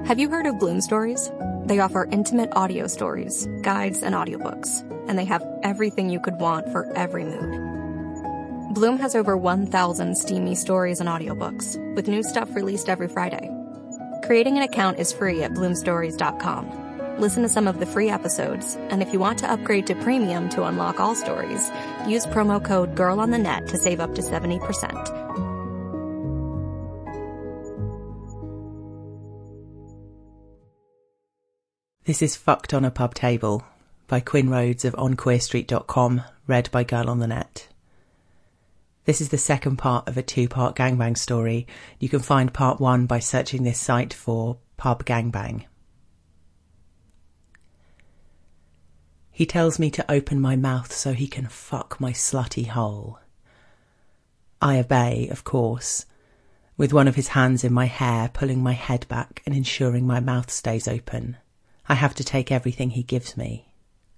Have you heard of Bloom Stories? They offer intimate audio stories, guides, and audiobooks, and they have everything you could want for every mood. Bloom has over 1,000 steamy stories and audiobooks, with new stuff released every Friday. Creating an account is free at bloomstories.com. Listen to some of the free episodes, and if you want to upgrade to premium to unlock all stories, use promo code GIRLONTHENET to save up to 70%. This is Fucked on a Pub Table by Quinn Rhodes of onqueerstreet.com, read by Girl on the Net. This is the second part of a two-part gangbang story. You can find part one by searching this site for Pub Gangbang. He tells me to open my mouth so he can fuck my slutty hole. I obey, of course, with one of his hands in my hair, pulling my head back and ensuring my mouth stays open. I have to take everything he gives me.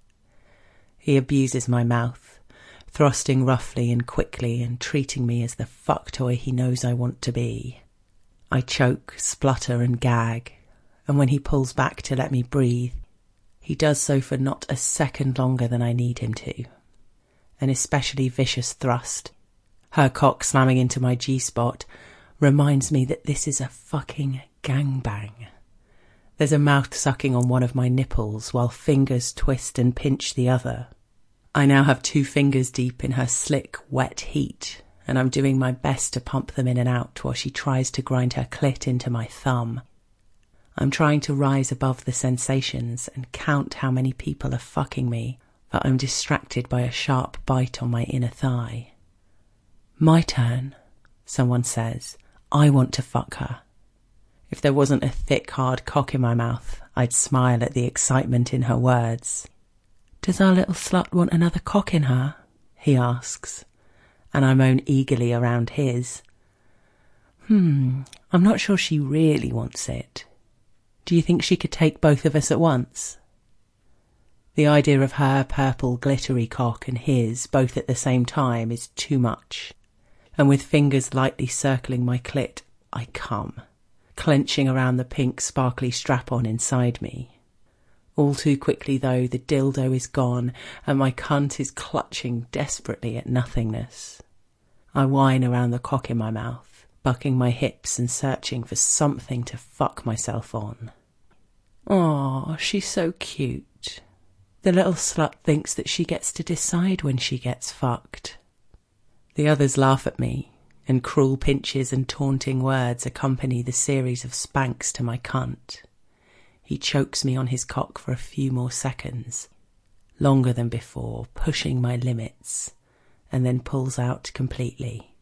He abuses my mouth, thrusting roughly and quickly and treating me as the fuck toy he knows I want to be. I choke, splutter and gag, and when he pulls back to let me breathe, he does so for not a second longer than I need him to. An especially vicious thrust, her cock slamming into my G-spot, reminds me that this is a fucking gangbang. There's a mouth sucking on one of my nipples while fingers twist and pinch the other. I now have 2 fingers deep in her slick, wet heat, and I'm doing my best to pump them in and out while she tries to grind her clit into my thumb. I'm trying to rise above the sensations and count how many people are fucking me, but I'm distracted by a sharp bite on my inner thigh. My turn, someone says. I want to fuck her. If there wasn't a thick, hard cock in my mouth, I'd smile at the excitement in her words. Does our little slut want another cock in her? He asks, and I moan eagerly around his. I'm not sure she really wants it. Do you think she could take both of us at once? The idea of her purple glittery cock and his both at the same time is too much, and with fingers lightly circling my clit, I come, clenching around the pink sparkly strap-on inside me. All too quickly, though, the dildo is gone and my cunt is clutching desperately at nothingness. I whine around the cock in my mouth, bucking my hips and searching for something to fuck myself on. Aw, she's so cute. The little slut thinks that she gets to decide when she gets fucked. The others laugh at me, and cruel pinches and taunting words accompany the series of spanks to my cunt. He chokes me on his cock for a few more seconds, longer than before, pushing my limits, and then pulls out completely.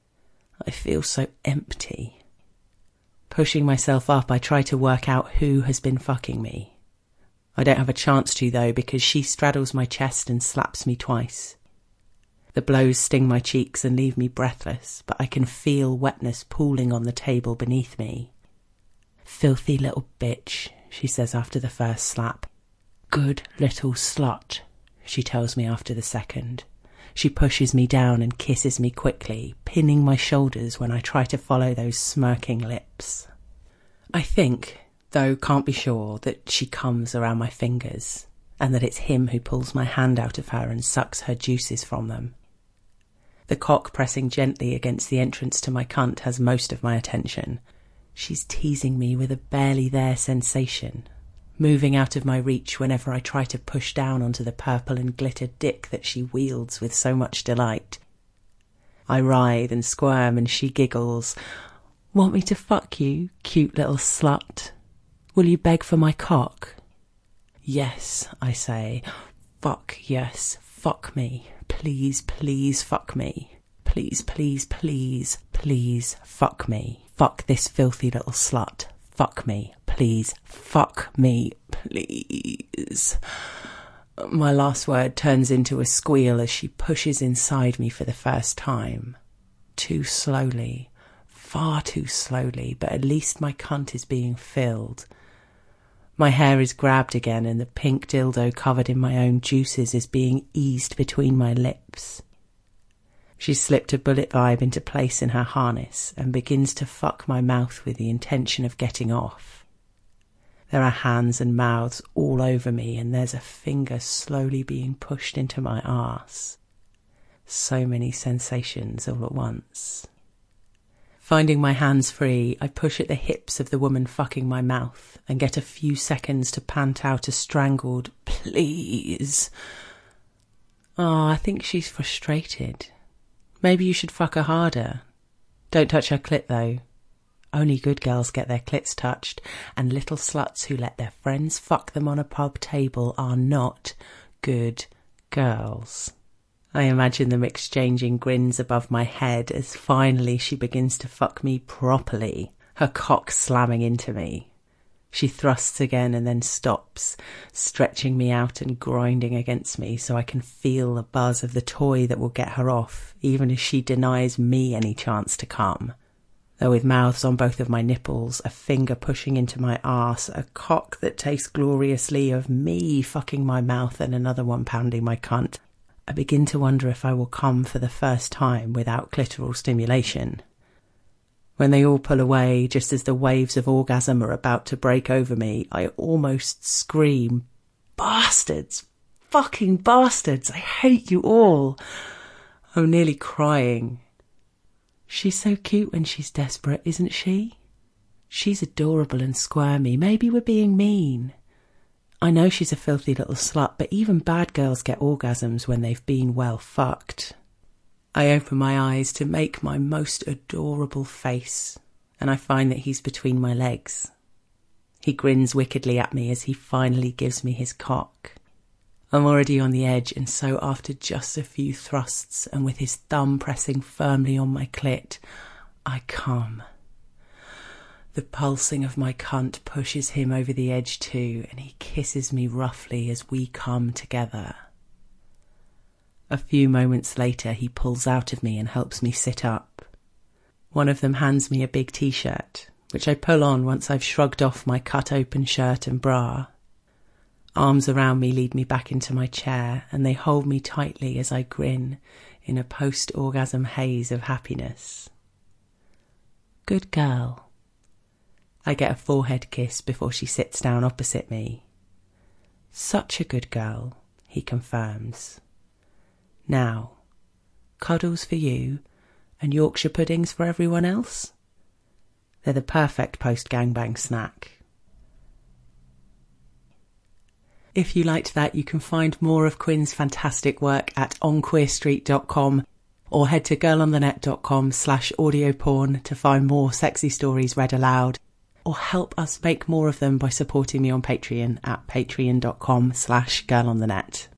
I feel so empty. Pushing myself up, I try to work out who has been fucking me. I don't have a chance to, though, because she straddles my chest and slaps me twice. The blows sting my cheeks and leave me breathless, but I can feel wetness pooling on the table beneath me. Filthy little bitch, she says after the first slap. Good little slut, she tells me after the second. She pushes me down and kisses me quickly, pinning my shoulders when I try to follow those smirking lips. I think, though can't be sure, that she comes around my fingers, and that it's him who pulls my hand out of her and sucks her juices from them. The cock pressing gently against the entrance to my cunt has most of my attention. She's teasing me with a barely there sensation, moving out of my reach whenever I try to push down onto the purple and glittered dick that she wields with so much delight. I writhe and squirm and she giggles. Want me to fuck you, cute little slut? Will you beg for my cock? Yes, I say. Fuck yes, fuck me. Please, please fuck me. Please, please, please, please fuck me. Fuck this filthy little slut. Fuck me. Please, fuck me. Please. My last word turns into a squeal as she pushes inside me for the first time. Too slowly. Far too slowly, but at least my cunt is being filled. My hair is grabbed again and the pink dildo covered in my own juices is being eased between my lips. She slipped a bullet vibe into place in her harness and begins to fuck my mouth with the intention of getting off. There are hands and mouths all over me, and there's a finger slowly being pushed into my arse. So many sensations all at once. Finding my hands free, I push at the hips of the woman fucking my mouth and get a few seconds to pant out a strangled, "Please." Oh, I think she's frustrated. Maybe you should fuck her harder. Don't touch her clit, though. Only good girls get their clits touched, and little sluts who let their friends fuck them on a pub table are not good girls. I imagine them exchanging grins above my head as finally she begins to fuck me properly, her cock slamming into me. She thrusts again and then stops, stretching me out and grinding against me so I can feel the buzz of the toy that will get her off, even as she denies me any chance to come. Though with mouths on both of my nipples, a finger pushing into my arse, a cock that tastes gloriously of me fucking my mouth and another one pounding my cunt, I begin to wonder if I will come for the first time without clitoral stimulation. When they all pull away, just as the waves of orgasm are about to break over me, I almost scream, "Bastards! Fucking bastards! I hate you all!" I'm nearly crying. She's so cute when she's desperate, isn't she? She's adorable and squirmy. Maybe we're being mean. I know she's a filthy little slut, but even bad girls get orgasms when they've been well fucked. I open my eyes to make my most adorable face, and I find that he's between my legs. He grins wickedly at me as he finally gives me his cock. I'm already on the edge, and so after just a few thrusts and with his thumb pressing firmly on my clit, I come. The pulsing of my cunt pushes him over the edge too, and he kisses me roughly as we come together. A few moments later, he pulls out of me and helps me sit up. One of them hands me a big t-shirt, which I pull on once I've shrugged off my cut-open shirt and bra. Arms around me lead me back into my chair, and they hold me tightly as I grin in a post-orgasm haze of happiness. Good girl. I get a forehead kiss before she sits down opposite me. Such a good girl, he confirms. Now, cuddles for you and Yorkshire puddings for everyone else? They're the perfect post-gangbang snack. If you liked that, you can find more of Quinn's fantastic work at onqueerstreet.com or head to girlonthenet.com/audioporn to find more sexy stories read aloud, or help us make more of them by supporting me on Patreon at patreon.com/girlonthenet.